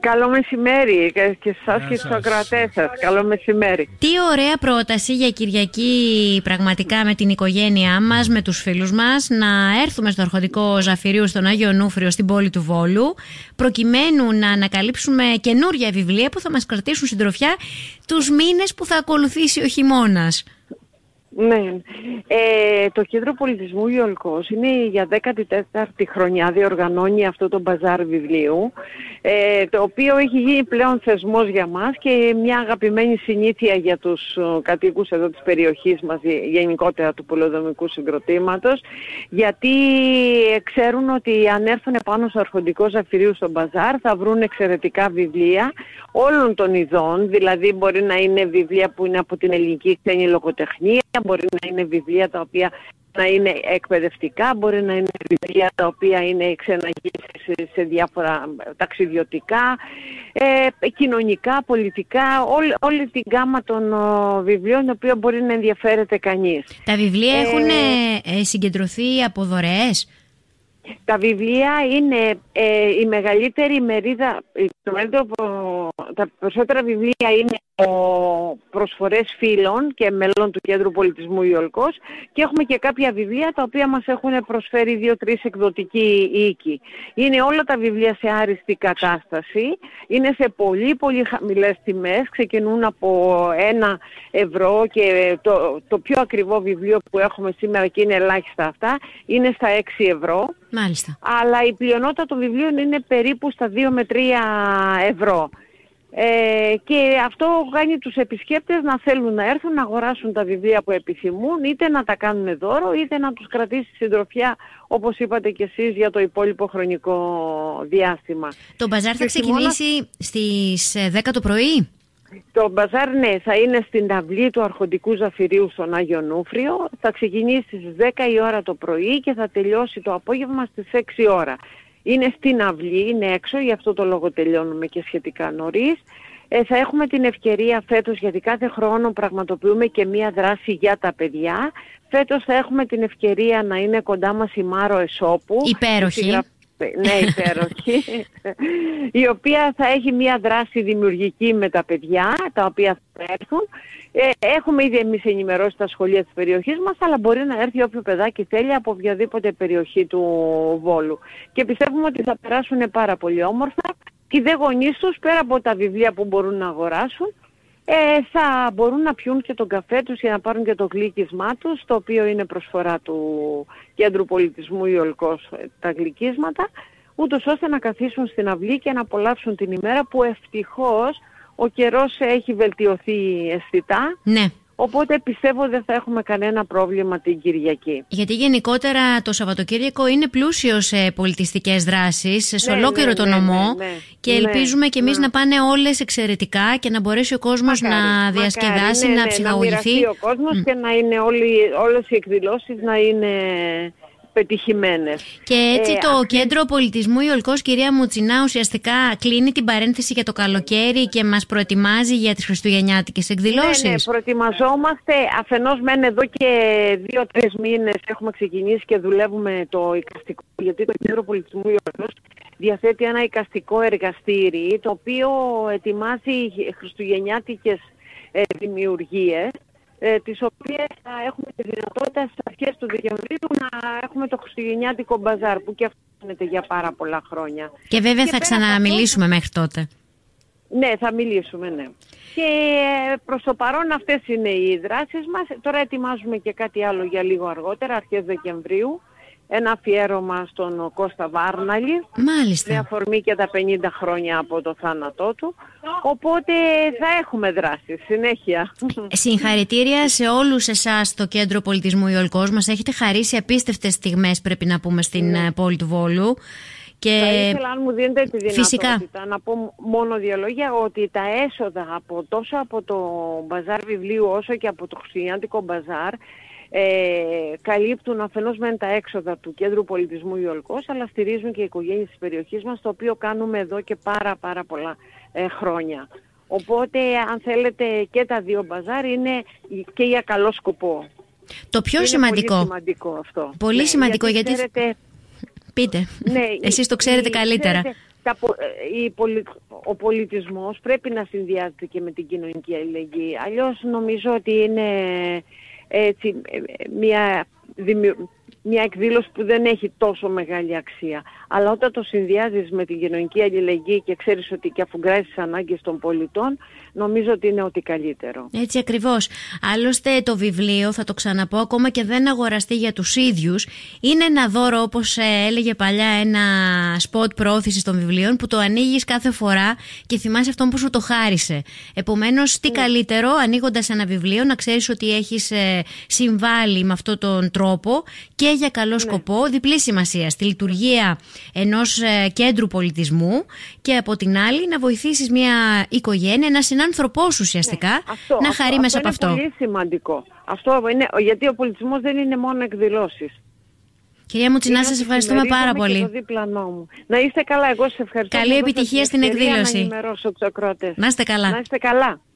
Καλό μεσημέρι και εσάς και στους ακροατές σας. Καλό μεσημέρι. Τι ωραία πρόταση για Κυριακή πραγματικά με την οικογένειά μας, με τους φίλους μας, να έρθουμε στο Αρχοντικό Ζαφυρίου στον Άγιο Νούφριο στην πόλη του Βόλου, προκειμένου να ανακαλύψουμε καινούργια βιβλία που θα μας κρατήσουν συντροφιά τους μήνες που θα ακολουθήσει ο χειμώνας. Ναι. Το Κέντρο Πολιτισμού Ιολκός είναι για 14η χρονιά διοργανώνει αυτό το μπαζάρ βιβλίου, το οποίο έχει γίνει πλέον θεσμός για μας και μια αγαπημένη συνήθεια για τους κατοίκους εδώ της περιοχής μας, γενικότερα του πολεοδομικού συγκροτήματος, γιατί ξέρουν ότι αν έρθουν πάνω στο Αρχοντικό Ζαφυρίου στο μπαζάρ θα βρουν εξαιρετικά βιβλία όλων των ειδών, δηλαδή μπορεί να είναι βιβλία που είναι από την ελληνική ξένη λογοτεχνία, μπορεί να είναι βιβλία τα οποία να είναι εκπαιδευτικά, μπορεί να είναι βιβλία τα οποία είναι ξεναγήσεις σε διάφορα ταξιδιωτικά, κοινωνικά, πολιτικά, όλη την γκάμα των βιβλίων, τα οποία μπορεί να ενδιαφέρεται κανείς. Τα βιβλία έχουν συγκεντρωθεί από δωρεές? Τα βιβλία είναι η μεγαλύτερη μερίδα, τα περισσότερα βιβλία είναι προσφορές φίλων και μελών του Κέντρου Πολιτισμού Ιολκός και έχουμε και κάποια βιβλία τα οποία μας έχουν προσφέρει 2-3 εκδοτικοί οίκοι. Είναι όλα τα βιβλία σε άριστη κατάσταση, είναι σε πολύ πολύ χαμηλές τιμές, ξεκινούν από 1 ευρώ και το πιο ακριβό βιβλίο που έχουμε σήμερα και είναι ελάχιστα αυτά, είναι στα 6 ευρώ. Μάλιστα. Αλλά η πλειονότητα των βιβλίων είναι περίπου στα 2 με 3 ευρώ. Και αυτό κάνει τους επισκέπτες να θέλουν να έρθουν να αγοράσουν τα βιβλία που επιθυμούν, είτε να τα κάνουν δώρο, είτε να τους κρατήσει συντροφιά, όπως είπατε και εσείς, για το υπόλοιπο χρονικό διάστημα. Το μπαζάρ θα ξεκινήσει στις 10 το πρωί? Το μπαζάρ, ναι, θα είναι στην αυλή του Αρχοντικού Ζαφυρίου στον Άγιο Νούφριο. Θα ξεκινήσει στις 10 η ώρα το πρωί και θα τελειώσει το απόγευμα στις 6 ώρα. Είναι στην αυλή, είναι έξω, γι' αυτό το λόγο τελειώνουμε και σχετικά νωρίς. Θα έχουμε την ευκαιρία φέτος, γιατί κάθε χρόνο πραγματοποιούμε και μία δράση για τα παιδιά. Φέτος θα έχουμε την ευκαιρία να είναι κοντά μας η Μάρο Εσόπου. Υπέροχη. Ναι, υπέροχη. Η οποία θα έχει μία δράση δημιουργική με τα παιδιά, τα οποία θα έρθουν. Έχουμε ήδη εμείς ενημερώσει τα σχολεία της περιοχής μας, αλλά μπορεί να έρθει όποιο παιδάκι θέλει από οποιαδήποτε περιοχή του Βόλου. Και πιστεύουμε ότι θα περάσουν πάρα πολύ όμορφα και οι δε γονείς τους, πέρα από τα βιβλία που μπορούν να αγοράσουν, θα μπορούν να πιούν και τον καφέ τους και να πάρουν και το γλύκισμά τους, το οποίο είναι προσφορά του Κέντρου Πολιτισμού Ιολκός, τα γλυκίσματα, ούτως ώστε να καθίσουν στην αυλή και να απολαύσουν την ημέρα που ευτυχώς ο καιρός έχει βελτιωθεί αισθητά. Ναι. Οπότε πιστεύω δεν θα έχουμε κανένα πρόβλημα την Κυριακή. Γιατί γενικότερα το Σαββατοκύριακο είναι πλούσιο σε πολιτιστικές δράσεις, σε ολόκληρο το νομό, και ελπίζουμε και εμείς να πάνε όλες εξαιρετικά και να μπορέσει ο κόσμος να διασκεδάσει, να ψυχαγωγηθεί. Να μοιραστεί ο κόσμος και να είναι όλες οι εκδηλώσεις να είναι πετυχημένες. Και έτσι το Κέντρο Πολιτισμού Ιολκός, κυρία Μουτσινά, ουσιαστικά κλείνει την παρένθεση για το καλοκαίρι και μας προετοιμάζει για τις χριστουγεννιάτικες εκδηλώσεις. Ναι, προετοιμαζόμαστε. Αφενός μεν εδώ και 2-3 μήνες έχουμε ξεκινήσει και δουλεύουμε το εικαστικό, γιατί το Κέντρο Πολιτισμού Ιολκός διαθέτει ένα εικαστικό εργαστήρι, το οποίο ετοιμάζει χριστουγεννιάτικες δημιουργίες, τις οποίες θα έχουμε τη δυνατότητα στις αρχές του Δεκεμβρίου να έχουμε το χριστουγεννιάτικο μπαζάρ, που και αυτό γίνεται για πάρα πολλά χρόνια. Και βέβαια θα ξαναμιλήσουμε μέχρι τότε. Ναι, θα μιλήσουμε, ναι. Και προς το παρόν αυτές είναι οι δράσεις μας. Τώρα ετοιμάζουμε και κάτι άλλο για λίγο αργότερα, αρχές Δεκεμβρίου. Ένα αφιέρωμα στον Κώστα Βάρναλη. Μάλιστα. Με αφορμή και τα 50 χρόνια από το θάνατό του. Οπότε θα έχουμε δράσεις συνέχεια. Συγχαρητήρια σε όλους εσάς στο Κέντρο Πολιτισμού Ιολκός. Μας έχετε χαρίσει απίστευτες στιγμές, πρέπει να πούμε, στην πόλη του Βόλου. Και θα ήθελα, αν μου δίνετε τη δυνατότητα, φυσικά να πω μόνο δύο λόγια, ότι τα έσοδα τόσο από το μπαζάρ βιβλίου όσο και από το χριστουγεννιάτικο μπαζάρ καλύπτουν αφενός μεν τα έξοδα του Κέντρου Πολιτισμού Ιολκός, αλλά στηρίζουν και οι οικογένειες της περιοχής μας, το οποίο κάνουμε εδώ και πάρα πολλά χρόνια. Οπότε, αν θέλετε, και τα δύο μπαζάρ είναι και για καλό σκοπό. Το πιο είναι σημαντικό. Πολύ σημαντικό αυτό. Πολύ σημαντικό, γιατί ξέρετε, πείτε. Ναι, εσείς το ξέρετε καλύτερα. Ξέρετε, ο πολιτισμός πρέπει να συνδυάζεται και με την κοινωνική αλληλεγγύη. Αλλιώς νομίζω ότι είναι έτσι, μια εκδήλωση που δεν έχει τόσο μεγάλη αξία. Αλλά όταν το συνδυάζεις με την κοινωνική αλληλεγγύη και ξέρεις ότι και αφουγκράζεις τις ανάγκες των πολιτών, νομίζω ότι είναι ό,τι καλύτερο. Έτσι ακριβώς. Άλλωστε το βιβλίο, θα το ξαναπώ, ακόμα και δεν αγοραστεί για τους ίδιους, είναι ένα δώρο, όπως έλεγε παλιά ένα σποτ προώθησης των βιβλίων, που το ανοίγεις κάθε φορά και θυμάσαι αυτόν που σου το χάρισε. Επομένως, τι καλύτερο ανοίγοντας ένα βιβλίο να ξέρεις ότι έχεις συμβάλει με αυτόν τον τρόπο και για καλό σκοπό, διπλή σημασία, στη λειτουργία ενός κέντρου πολιτισμού, και από την άλλη να βοηθήσεις μια οικογένεια, ένα συνάνθρωπό σου ουσιαστικά, να χαρεί μέσα από αυτό. Αυτό είναι πολύ σημαντικό. Αυτό είναι, γιατί ο πολιτισμός δεν είναι μόνο εκδηλώσεις. Κυρία Μουτσινά, σας ευχαριστούμε πάρα πολύ. Το δίπλανό μου. Να είστε καλά, εγώ σας ευχαριστώ. Καλή επιτυχία στην εκδήλωση. Να ενημερώσω τους ακροατές. Να είστε καλά. Να είστε καλά.